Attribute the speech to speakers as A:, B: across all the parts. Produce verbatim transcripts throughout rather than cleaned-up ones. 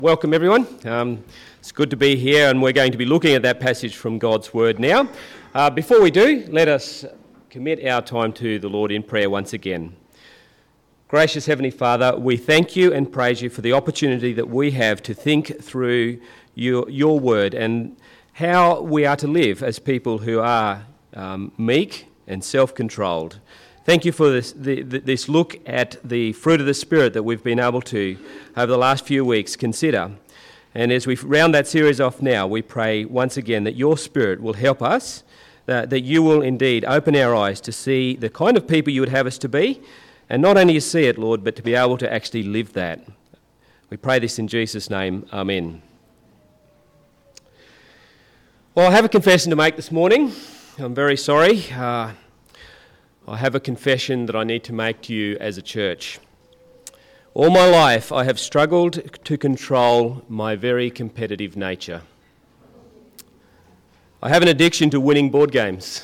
A: Welcome everyone. Um, it's good to be here, and we're going to be looking at that passage from God's Word now. Uh, before we do, let us commit our time to the Lord in prayer once again. Gracious Heavenly Father, we thank you and praise you for the opportunity that we have to think through your, your Word and how we are to live as people who are um, meek and self-controlled. Thank you for this, the, this look at the fruit of the Spirit that we've been able to, over the last few weeks, consider. And as we round that series off now, we pray once again that your Spirit will help us, that, that you will indeed open our eyes to see the kind of people you would have us to be, and not only to see it, Lord, but to be able to actually live that. We pray this in Jesus' name. Amen. Well, I have a confession to make this morning. I'm very sorry. Uh, I have a confession that I need to make to you as a church. All my life I have struggled to control my very competitive nature. I have an addiction to winning board games.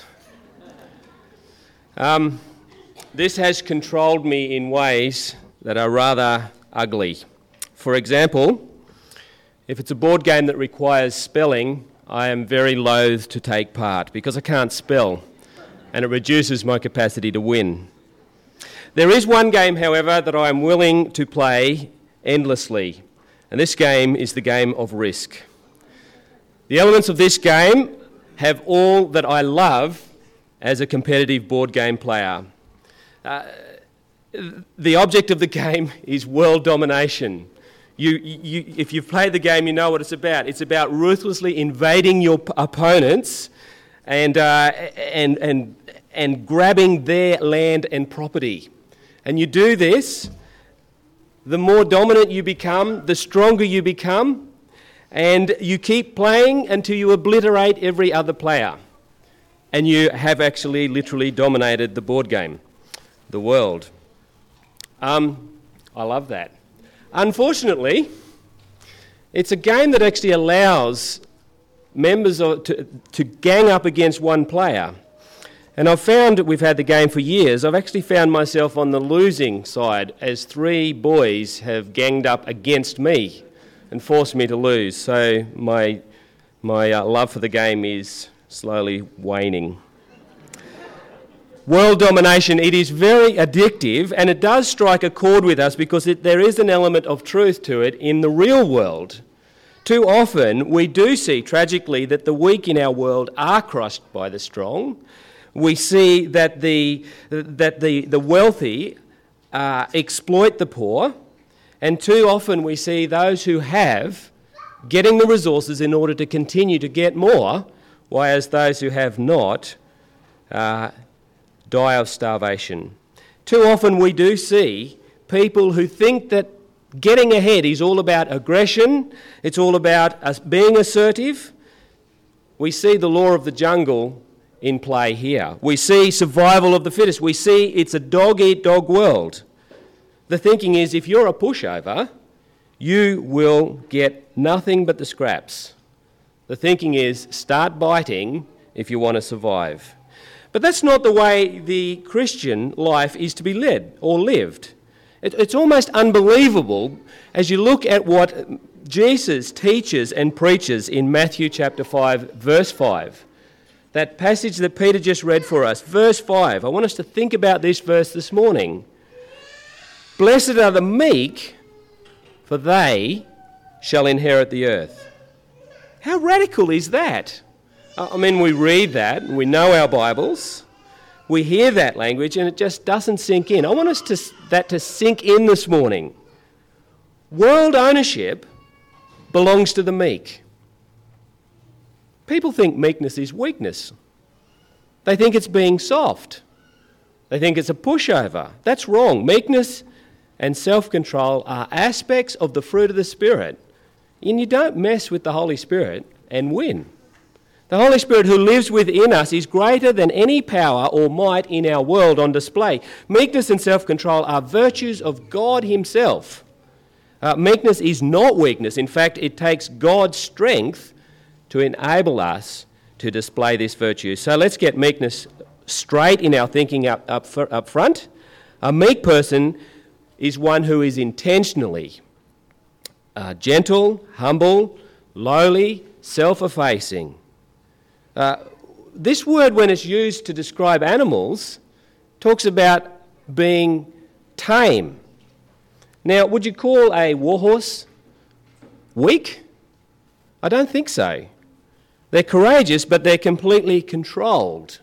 A: Um, this has controlled me in ways that are rather ugly. For example, if it's a board game that requires spelling, I am very loath to take part because I can't spell, and it reduces my capacity to win. There is one game, however, that I am willing to play endlessly, and this game is the game of Risk. The elements of this game have all that I love as a competitive board game player. Uh, the object of the game is world domination. You, you, if you've played the game, you know what it's about. It's about ruthlessly invading your p- opponents and uh, and and and grabbing their land and property. And you do this, the more dominant you become, the stronger you become, and you keep playing until you obliterate every other player. And you have actually literally dominated the board game, the world. Um, I love that. Unfortunately, it's a game that actually allows members of, to, to gang up against one player. And I've found, we've had the game for years, I've actually found myself on the losing side as three boys have ganged up against me and forced me to lose. So my, my uh, love for the game is slowly waning. World domination, it is very addictive, and it does strike a chord with us because it, there is an element of truth to it in the real world. Too often we do see, tragically, that the weak in our world are crushed by the strong. We see that the, that the, the wealthy uh, exploit the poor, and too often we see those who have getting the resources in order to continue to get more, whereas those who have not uh, die of starvation. Too often we do see people who think that getting ahead is all about aggression, it's all about us being assertive. We see the law of the jungle in play here. We see survival of the fittest. We see it's a dog-eat-dog world. The thinking is if you're a pushover, you will get nothing but the scraps. The thinking is start biting if you want to survive. But that's not the way the Christian life is to be led or lived. It, it's almost unbelievable as you look at what Jesus teaches and preaches in Matthew chapter five, verse five. That passage that Peter just read for us, verse five. I want us to think about this verse this morning. Blessed are the meek, for they shall inherit the earth. How radical is that? I mean, we read that, we know our Bibles, we hear that language, and it just doesn't sink in. I want us to that to sink in this morning. World ownership belongs to the meek. People think meekness is weakness. They think it's being soft. They think it's a pushover. That's wrong. Meekness and self-control are aspects of the fruit of the Spirit. And you don't mess with the Holy Spirit and win. The Holy Spirit who lives within us is greater than any power or might in our world on display. Meekness and self-control are virtues of God himself. Uh, meekness is not weakness. In fact, it takes God's strength to enable us to display this virtue. So let's get meekness straight in our thinking up, up, up front. A meek person is one who is intentionally uh, gentle, humble, lowly, self-effacing. Uh, this word, when it's used to describe animals, talks about being tame. Now, would you call a warhorse weak? I don't think so. They're courageous, but they're completely controlled.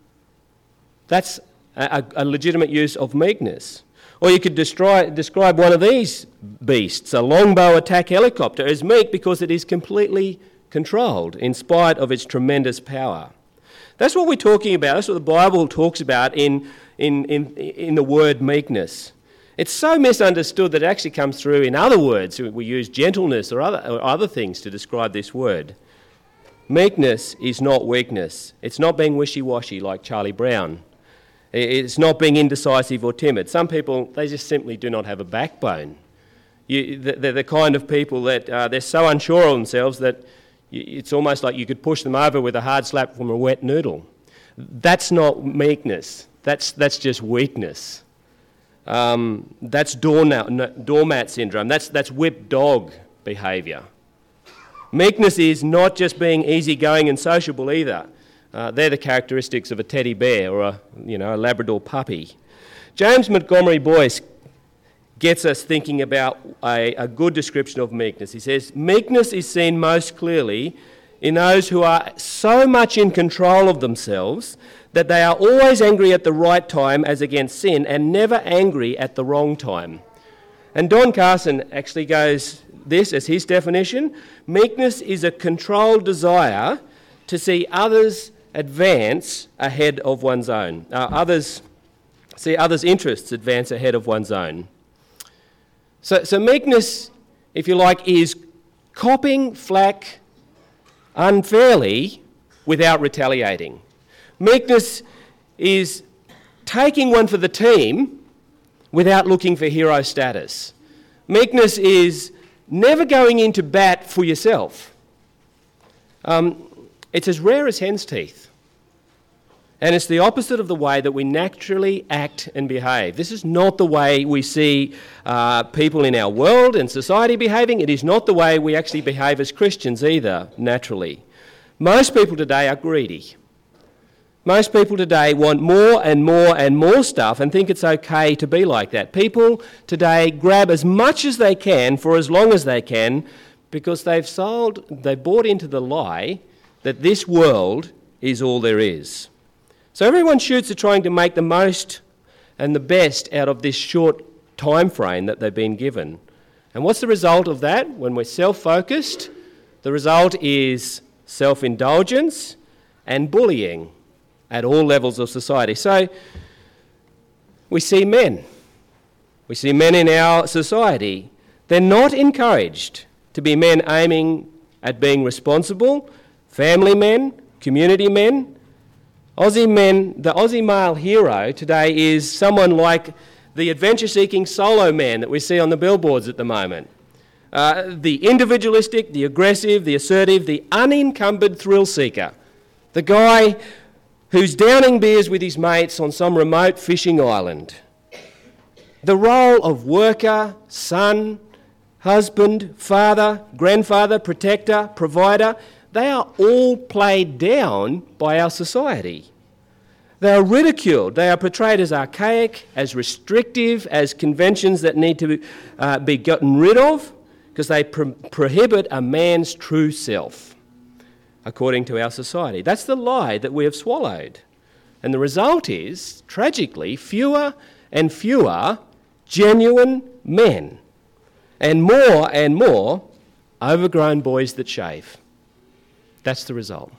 A: That's a, a legitimate use of meekness. Or you could destri- describe one of these beasts, a longbow attack helicopter, as meek because it is completely controlled in spite of its tremendous power. That's what we're talking about. That's what the Bible talks about in, in, in, in the word meekness. It's so misunderstood that it actually comes through in other words. We use gentleness or other, or other things to describe this word. Meekness is not weakness. It's not being wishy-washy like Charlie Brown. It's not being indecisive or timid. Some people, they just simply do not have a backbone. You, they're the kind of people that uh, they're so unsure of themselves that it's almost like you could push them over with a hard slap from a wet noodle. That's not meekness. That's, that's just weakness. Um, that's doormat, doormat syndrome. That's, that's whipped dog behaviour. Meekness is not just being easygoing and sociable either. Uh, they're the characteristics of a teddy bear or a, you know, a Labrador puppy. James Montgomery Boyce gets us thinking about a, a good description of meekness. He says, meekness is seen most clearly in those who are so much in control of themselves that they are always angry at the right time as against sin and never angry at the wrong time. And Don Carson actually goes this as his definition: meekness is a controlled desire to see others advance ahead of one's own. Uh, others see others' interests advance ahead of one's own. So, so meekness, if you like, is copping flack unfairly without retaliating. Meekness is taking one for the team without looking for hero status. Meekness is never going into bat for yourself. Um, it's as rare as hen's teeth. And it's the opposite of the way that we naturally act and behave. This is not the way we see uh, people in our world and society behaving. It is not the way we actually behave as Christians either, naturally. Most people today are greedy. Most people today want more and more and more stuff and think it's okay to be like that. People today grab as much as they can for as long as they can because they've sold, they've bought into the lie that this world is all there is. So everyone shoots at trying to make the most and the best out of this short time frame that they've been given. And what's the result of that? When we're self-focused, the result is self-indulgence and bullying at all levels of society. So we see men. We see men in our society. They're not encouraged to be men aiming at being responsible, family men, community men. Aussie men, the Aussie male hero today is someone like the adventure-seeking solo man that we see on the billboards at the moment. Uh, the individualistic, the aggressive, the assertive, the unencumbered thrill seeker. The guy who's downing beers with his mates on some remote fishing island. The role of worker, son, husband, father, grandfather, protector, provider, they are all played down by our society. They are ridiculed. They are portrayed as archaic, as restrictive, as conventions that need to uh, be gotten rid of because they pro- prohibit a man's true self, according to our society. That's the lie that we have swallowed. And the result is, tragically, fewer and fewer genuine men and more and more overgrown boys that shave. That's the result.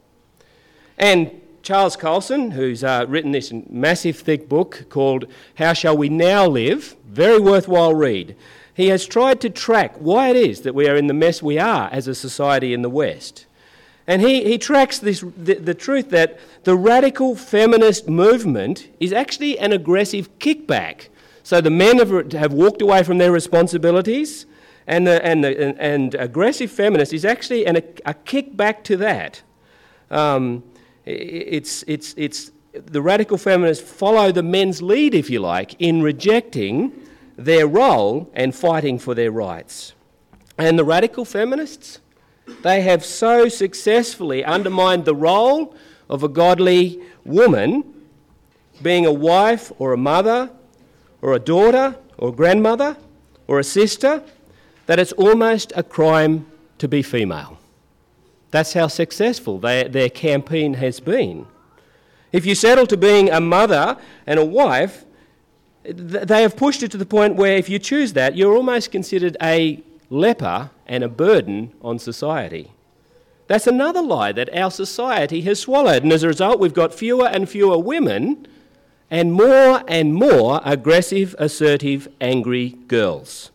A: And Charles Colson, who's uh, written this massive thick book called How Shall We Now Live, very worthwhile read. He has tried to track why it is that we are in the mess we are as a society in the West. And he, he tracks this the, the truth that the radical feminist movement is actually an aggressive kickback. So the men have, have walked away from their responsibilities, and the, and, the, and, and aggressive feminist is actually an, a, a kickback to that. Um, it's, it's, it's, the radical feminists follow the men's lead, if you like, in rejecting their role and fighting for their rights. And the radical feminists, they have so successfully undermined the role of a godly woman, being a wife or a mother or a daughter or a grandmother or a sister, that it's almost a crime to be female. That's how successful they, their campaign has been. If you settle to being a mother and a wife, th- they have pushed it to the point where if you choose that, you're almost considered a leper and a burden on society. That's another lie that our society has swallowed, and as a result we've got fewer and fewer women and more and more aggressive, assertive, angry girls.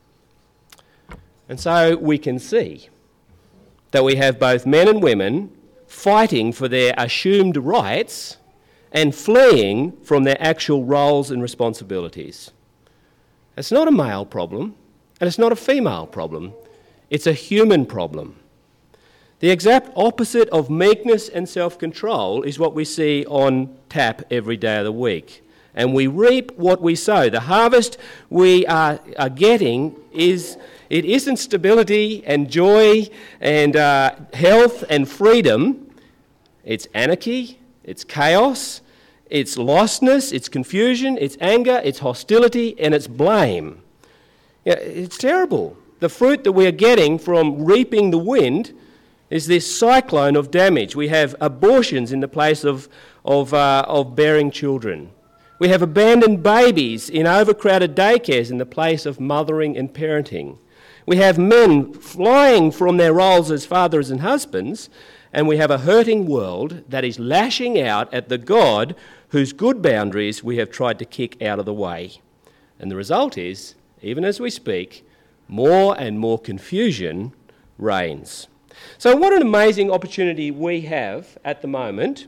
A: And so we can see that we have both men and women fighting for their assumed rights and fleeing from their actual roles and responsibilities. It's not a male problem, and it's not a female problem. It's a human problem. The exact opposite of meekness and self-control is what we see on tap every day of the week. And we reap what we sow. The harvest we are, are getting is, it isn't stability and joy and uh, health and freedom. It's anarchy, it's chaos, it's lostness, it's confusion, it's anger, it's hostility, and it's blame. Yeah, it's terrible. The fruit that we are getting from reaping the wind is this cyclone of damage. We have abortions in the place of, of, uh, of bearing children. We have abandoned babies in overcrowded daycares in the place of mothering and parenting. We have men flying from their roles as fathers and husbands, and we have a hurting world that is lashing out at the God whose good boundaries we have tried to kick out of the way. And the result is, even as we speak, more and more confusion reigns. So what an amazing opportunity we have at the moment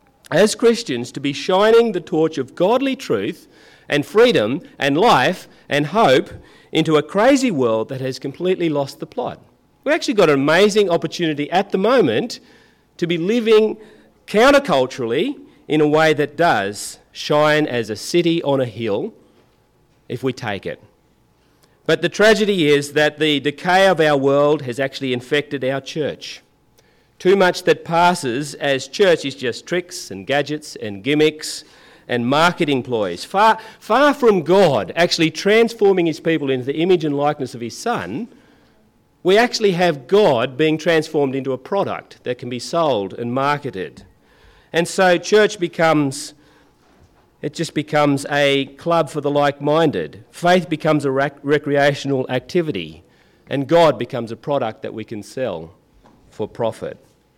A: as Christians to be shining the torch of godly truth and freedom and life and hope into a crazy world that has completely lost the plot. We've actually got an amazing opportunity at the moment to be living counterculturally in a way that does shine as a city on a hill if we take it. But the tragedy is that the decay of our world has actually infected our church. Too much that passes as church is just tricks and gadgets and gimmicks and marketing ploys. Far, far from God actually transforming his people into the image and likeness of his Son, we actually have God being transformed into a product that can be sold and marketed. And so church becomes, it just becomes a club for the like-minded. Faith becomes a rec- recreational activity, and God becomes a product that we can sell for profit.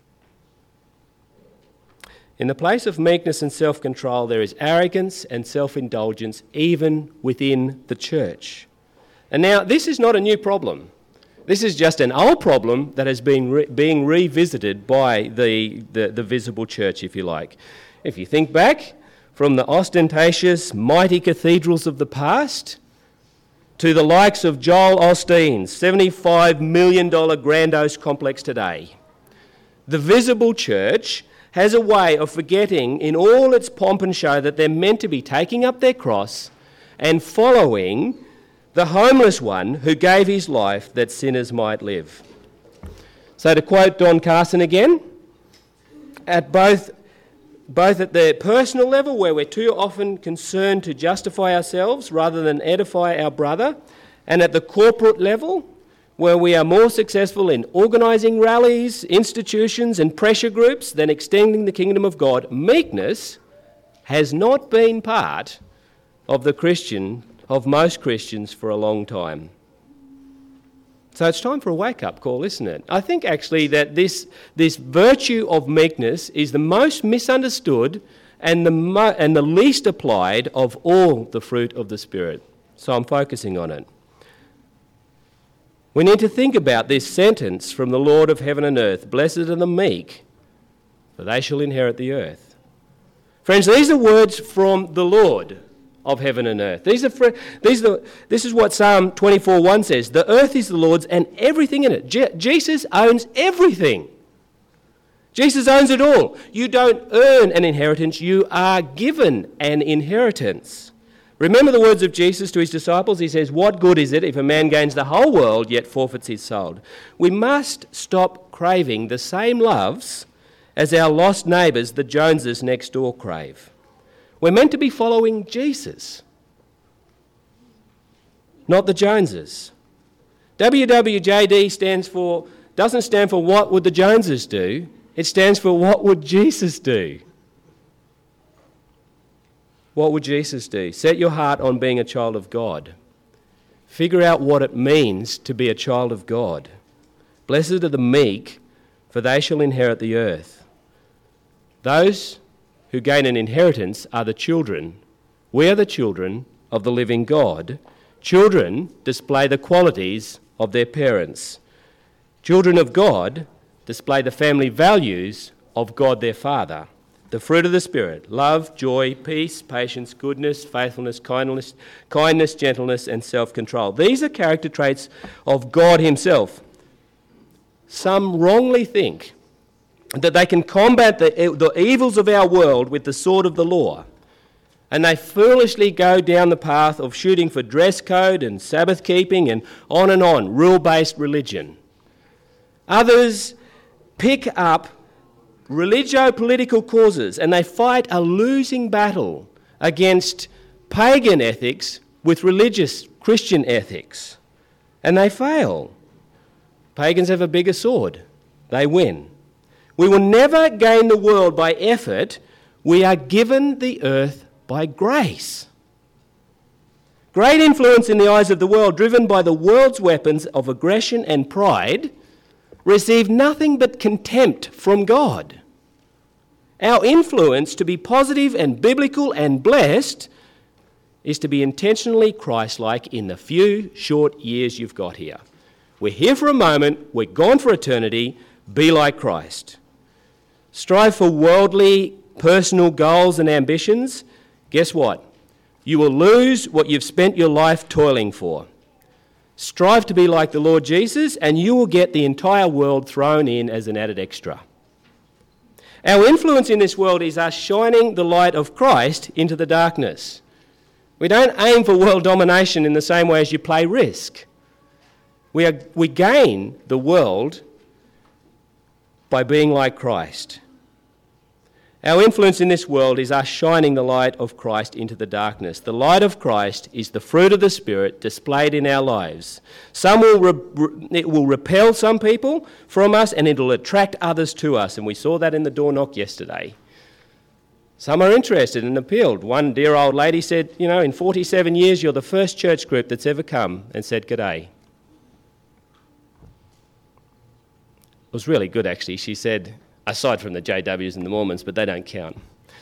A: In the place of meekness and self-control, there is arrogance and self-indulgence even within the church. And now, this is not a new problem. This is just an old problem that has been re- being revisited by the, the, the visible church, if you like. If you think back from the ostentatious, mighty cathedrals of the past to the likes of Joel Osteen's seventy-five million dollars grandiose complex today, the visible church has a way of forgetting in all its pomp and show that they're meant to be taking up their cross and following the homeless one who gave his life that sinners might live. So to quote Don Carson again, at both, both at the personal level, where we're too often concerned to justify ourselves rather than edify our brother, and at the corporate level, where we are more successful in organising rallies, institutions and pressure groups than extending the kingdom of God, meekness has not been part of the Christian, of most Christians for a long time. So it's time for a wake-up call, isn't it? I think actually that this, this virtue of meekness is the most misunderstood and the, mo- and the least applied of all the fruit of the Spirit. So I'm focusing on it. We need to think about this sentence from the Lord of heaven and earth, "Blessed are the meek, for they shall inherit the earth." Friends, these are words from the Lord of heaven and earth. These are fr- these are this is what Psalm twenty-four one says. The earth is the Lord's and everything in it. Je- Jesus owns everything. Jesus owns it all. You don't earn an inheritance, you are given an inheritance. Remember the words of Jesus to his disciples? He says, "What good is it if a man gains the whole world yet forfeits his soul?" We must stop craving the same loves as our lost neighbours, the Joneses next door, crave. We're meant to be following Jesus, not the Joneses. W W J D stands for, doesn't stand for what would the Joneses do, it stands for what would Jesus do. What would Jesus do? Set your heart on being a child of God. Figure out what it means to be a child of God. Blessed are the meek, for they shall inherit the earth. Those who gain an inheritance are the children. We are the children of the living God. Children display the qualities of their parents. Children of God display the family values of God their Father. The fruit of the Spirit: love, joy, peace, patience, goodness, faithfulness, kindness, kindness, gentleness, and self-control. These are character traits of God himself. Some wrongly think that they can combat the, the evils of our world with the sword of the law, and they foolishly go down the path of shooting for dress code and Sabbath keeping and on and on, rule-based religion. Others pick up religio-political causes and they fight a losing battle against pagan ethics with religious Christian ethics, and they fail. Pagans have a bigger sword. They win. We will never gain the world by effort. We are given the earth by grace. Great influence in the eyes of the world, driven by the world's weapons of aggression and pride, receive nothing but contempt from God. Our influence to be positive and biblical and blessed is to be intentionally Christ-like in the few short years you've got here. We're here for a moment, we're gone for eternity. Be like Christ. Strive for worldly, personal goals and ambitions. Guess what? You will lose what you've spent your life toiling for. Strive to be like the Lord Jesus, and you will get the entire world thrown in as an added extra. Our influence in this world is us shining the light of Christ into the darkness. We don't aim for world domination in the same way as you play Risk. We, are, we gain the world by being like Christ. Our influence in this world is us shining the light of Christ into the darkness. The light of Christ is the fruit of the Spirit displayed in our lives. Some will re- it will repel some people from us, and it will attract others to us. And we saw that in the door knock yesterday. Some are interested and appealed. One dear old lady said, you know, in forty-seven years, you're the first church group that's ever come and said g'day. It was really good, actually. She said, aside from the J Ws and the Mormons, but they don't count.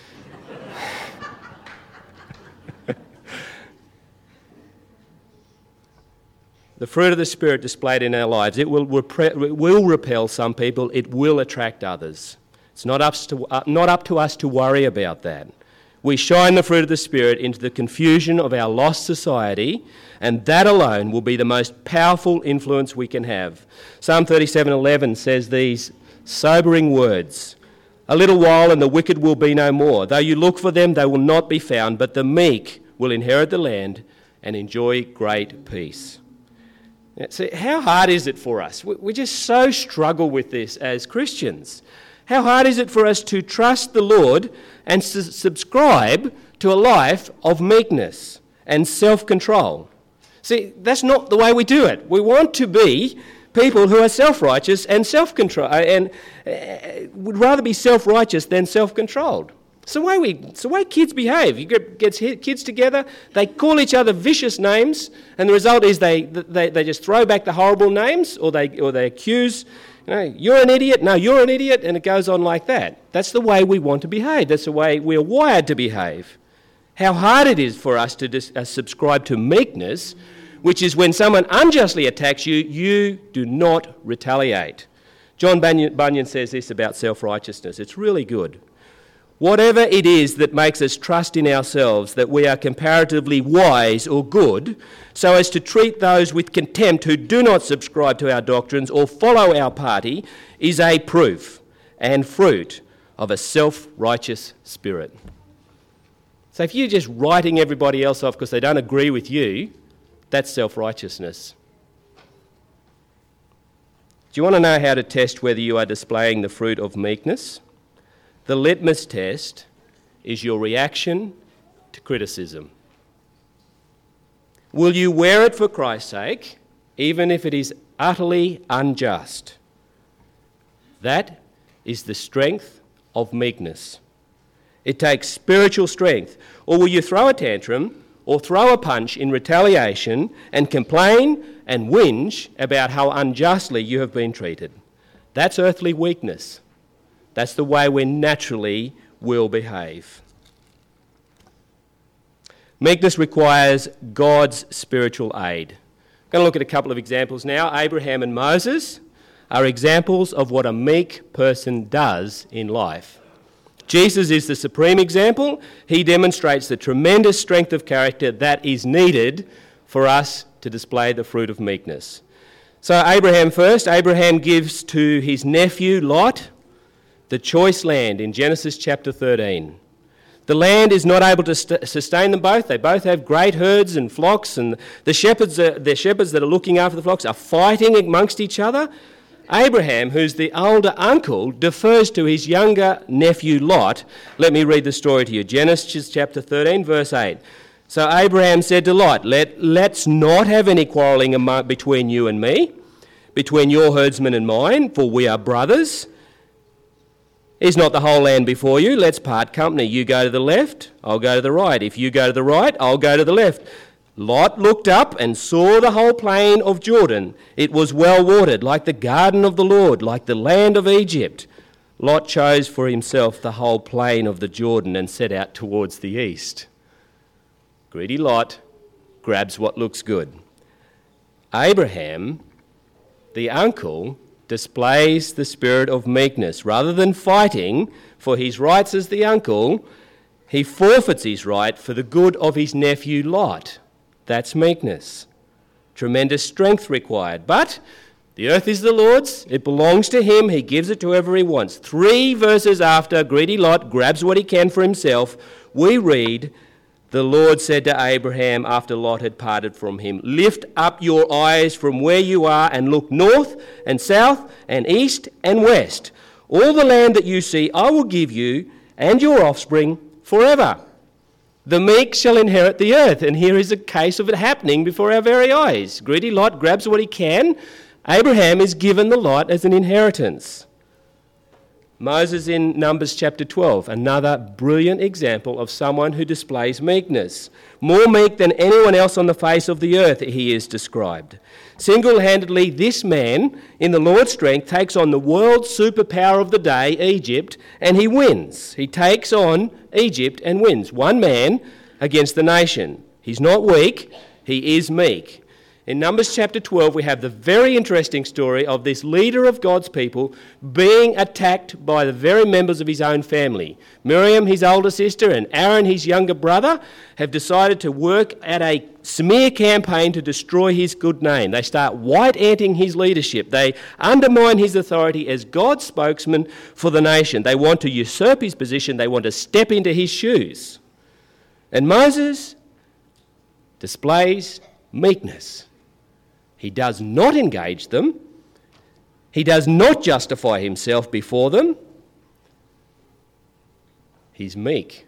A: The fruit of the Spirit displayed in our lives, it will, repre- it will repel some people, it will attract others. It's not up, to, uh, not up to us to worry about that. We shine the fruit of the Spirit into the confusion of our lost society, and that alone will be the most powerful influence we can have. Psalm thirty-seven eleven says these sobering words: "A little while and the wicked will be no more. Though you look for them, they will not be found, but the meek will inherit the land and enjoy great peace." So how hard is it for us? We just so struggle with this as Christians. How hard is it for us to trust the Lord and su- subscribe to a life of meekness and self-control? See, that's not the way we do it. We want to be people who are self-righteous and self-control, and uh, would rather be self-righteous than self-controlled. It's the way we, it's the way kids behave. You get gets kids together, they call each other vicious names, and the result is they they, they just throw back the horrible names, or they or they accuse, you know, you're an idiot, no, you're an idiot, and it goes on like that. That's the way we want to behave. That's the way we're wired to behave. How hard it is for us to dis, uh, subscribe to meekness, which is when someone unjustly attacks you, you do not retaliate. John Bunyan, Bunyan says this about self-righteousness. It's really good. Whatever it is that makes us trust in ourselves that we are comparatively wise or good, so as to treat those with contempt who do not subscribe to our doctrines or follow our party, is a proof and fruit of a self-righteous spirit. So if you're just writing everybody else off because they don't agree with you, that's self-righteousness. Do you want to know how to test whether you are displaying the fruit of meekness? The litmus test is your reaction to criticism. Will you wear it for Christ's sake, even if it is utterly unjust? That is the strength of meekness. It takes spiritual strength. Or will you throw a tantrum or throw a punch in retaliation and complain and whinge about how unjustly you have been treated? That's earthly weakness. That's the way we naturally will behave. Meekness requires God's spiritual aid. I'm going to look at a couple of examples now. Abraham and Moses are examples of what a meek person does in life. Jesus is the supreme example. He demonstrates the tremendous strength of character that is needed for us to display the fruit of meekness. So Abraham first. Abraham gives to his nephew Lot the choice land in Genesis chapter thirteen. The land is not able to st- sustain them both. They both have great herds and flocks, and the shepherds, are, the shepherds that are looking after the flocks are fighting amongst each other. Abraham, who's the older uncle, defers to his younger nephew Lot. Let me read the story to you. Genesis chapter thirteen, verse eight. So Abraham said to Lot, Let, let's not have any quarrelling among, between you and me, between your herdsmen and mine, for we are brothers. Is not the whole land before you? Let's part company. You go to the left, I'll go to the right. If you go to the right, I'll go to the left. Lot looked up and saw the whole plain of Jordan. It was well watered, like the garden of the Lord, like the land of Egypt. Lot chose for himself the whole plain of the Jordan and set out towards the east. Greedy Lot grabs what looks good. Abraham, the uncle, displays the spirit of meekness. Rather than fighting for his rights as the uncle, he forfeits his right for the good of his nephew Lot. That's meekness. Tremendous strength required. But the earth is the Lord's. It belongs to him. He gives it to whoever he wants. Three verses after greedy Lot grabs what he can for himself, we read, the Lord said to Abraham after Lot had parted from him, Lift up your eyes from where you are and look north and south and east and west. All the land that you see I will give you and your offspring forever. The meek shall inherit the earth. And here is a case of it happening before our very eyes. Greedy Lot grabs what he can. Abraham is given the lot as an inheritance. Moses in Numbers chapter twelve, another brilliant example of someone who displays meekness. More meek than anyone else on the face of the earth, he is described. Single-handedly, this man, in the Lord's strength, takes on the world superpower of the day, Egypt, and he wins. He takes on Egypt and wins. One man against the nation. He's not weak, he is meek. In Numbers chapter twelve, we have the very interesting story of this leader of God's people being attacked by the very members of his own family. Miriam, his older sister, and Aaron, his younger brother, have decided to work at a smear campaign to destroy his good name. They start white-anting his leadership. They undermine his authority as God's spokesman for the nation. They want to usurp his position. They want to step into his shoes. And Moses displays meekness. He does not engage them. He does not justify himself before them. He's meek.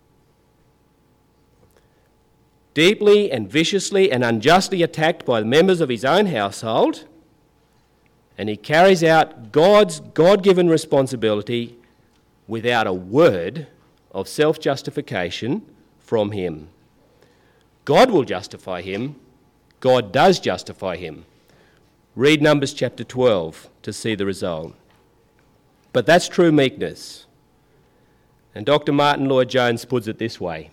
A: Deeply and viciously and unjustly attacked by the members of his own household, and he carries out God's God-given responsibility without a word of self-justification from him. God will justify him. God does justify him. Read Numbers chapter twelve to see the result. But that's true meekness. And Doctor Martin Lloyd-Jones puts it this way.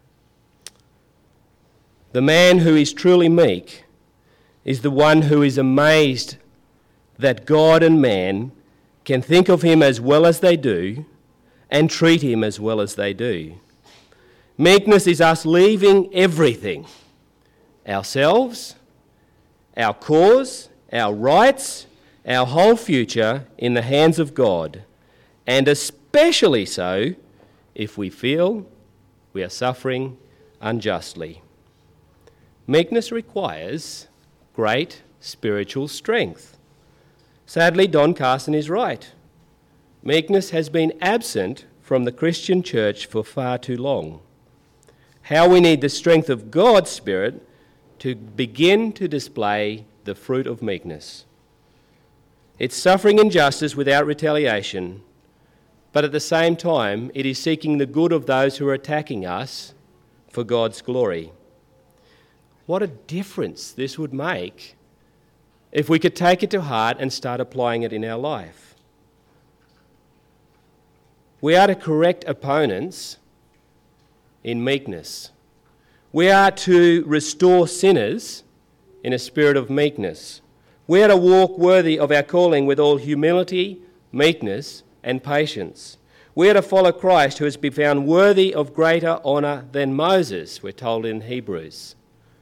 A: The man who is truly meek is the one who is amazed that God and man can think of him as well as they do and treat him as well as they do. Meekness is us leaving everything, ourselves, our cause, our rights, our whole future in the hands of God, and especially so if we feel we are suffering unjustly. Meekness requires great spiritual strength. Sadly, Don Carson is right. Meekness has been absent from the Christian church for far too long. How we need the strength of God's Spirit to begin to display the fruit of meekness. It's suffering injustice without retaliation, but at the same time, it is seeking the good of those who are attacking us for God's glory. What a difference this would make if we could take it to heart and start applying it in our life. We are to correct opponents in meekness. We are to restore sinners in a spirit of meekness. We are to walk worthy of our calling with all humility, meekness, and patience. We are to follow Christ, who has been found worthy of greater honour than Moses, we're told in Hebrews.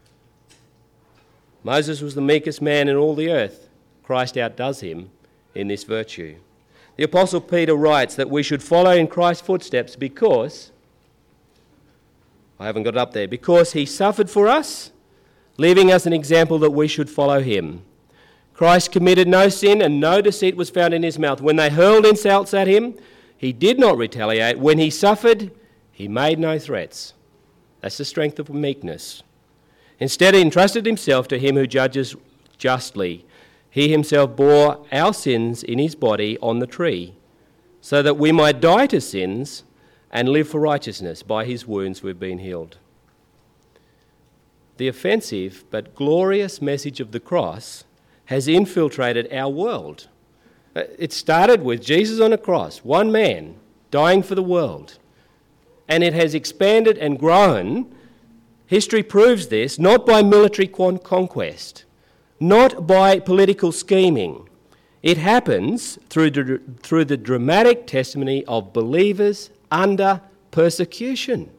A: Moses was the meekest man in all the earth. Christ outdoes him in this virtue. The Apostle Peter writes that we should follow in Christ's footsteps because, I haven't got it up there, because he suffered for us, leaving us an example that we should follow him. Christ committed no sin and no deceit was found in his mouth. When they hurled insults at him, he did not retaliate. When he suffered, he made no threats. That's the strength of meekness. Instead, he entrusted himself to him who judges justly. He himself bore our sins in his body on the tree, so that we might die to sins and live for righteousness. By his wounds we've been healed. The offensive but glorious message of the cross has infiltrated our world. It started with Jesus on a cross, one man dying for the world, and it has expanded and grown. History proves this, not by military conquest, not by political scheming. It happens through the, through the dramatic testimony of believers under persecution.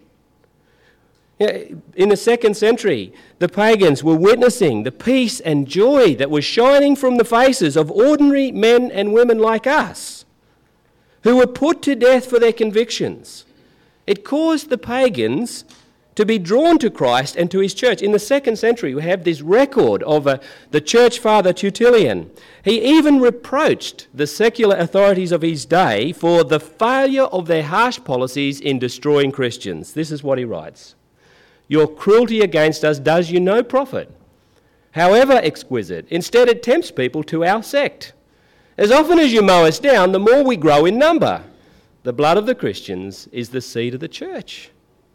A: In the second century, the pagans were witnessing the peace and joy that was shining from the faces of ordinary men and women like us, who were put to death for their convictions. It caused the pagans to be drawn to Christ and to his church. In the second century, we have this record of uh, the church father Tertullian. He even reproached the secular authorities of his day for the failure of their harsh policies in destroying Christians. This is what he writes. Your cruelty against us does you no profit, however exquisite. Instead, it tempts people to our sect. As often as you mow us down, the more we grow in number. The blood of the Christians is the seed of the church.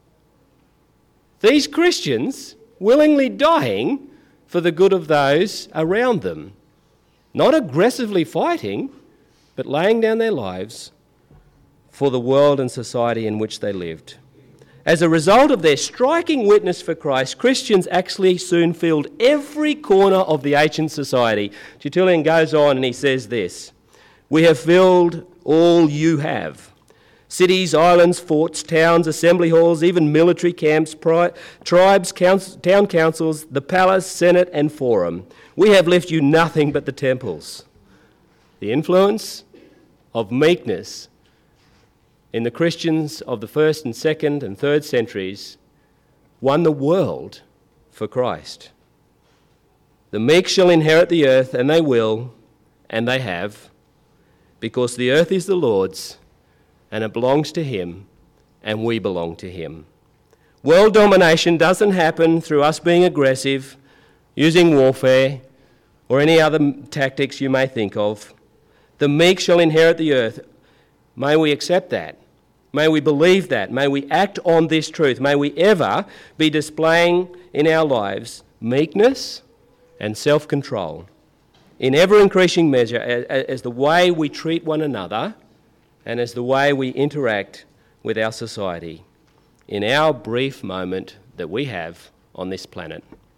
A: These Christians willingly dying for the good of those around them, not aggressively fighting, but laying down their lives for the world and society in which they lived. As a result of their striking witness for Christ, Christians actually soon filled every corner of the ancient society. Tertullian goes on and he says this, we have filled all you have. Cities, islands, forts, towns, assembly halls, even military camps, pri- tribes, council, town councils, the palace, senate and forum. We have left you nothing but the temples. The influence of meekness in the Christians of the first and second and third centuries won the world for Christ. The meek shall inherit the earth, and they will, and they have, because the earth is the Lord's, and it belongs to him, and we belong to him. World domination doesn't happen through us being aggressive, using warfare, or any other tactics you may think of. The meek shall inherit the earth. May we accept that. May we believe that. May we act on this truth. May we ever be displaying in our lives meekness and self-control in ever-increasing measure as, as the way we treat one another and as the way we interact with our society in our brief moment that we have on this planet.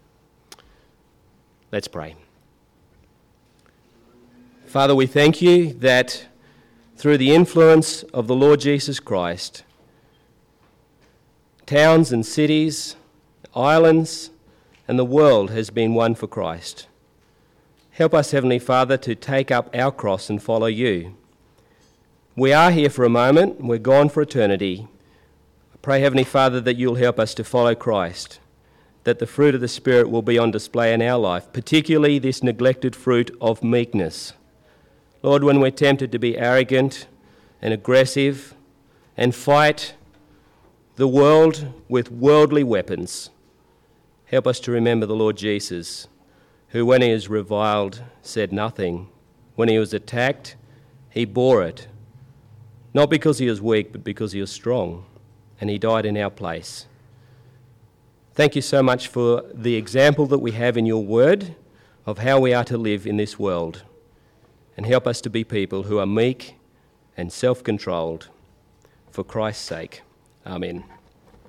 A: Let's pray. Father, we thank you that through the influence of the Lord Jesus Christ, towns and cities, islands, and the world has been won for Christ. Help us, Heavenly Father, to take up our cross and follow you. We are here for a moment, we're gone for eternity. I Pray, Heavenly Father, that you'll help us to follow Christ, that the fruit of the Spirit will be on display in our life, particularly this neglected fruit of meekness. Lord, when we're tempted to be arrogant and aggressive and fight the world with worldly weapons, help us to remember the Lord Jesus, who when he is reviled said nothing. When he was attacked, he bore it, not because he was weak, but because he was strong, and he died in our place. Thank you so much for the example that we have in your word of how we are to live in this world, and help us to be people who are meek and self-controlled for Christ's sake. Amen.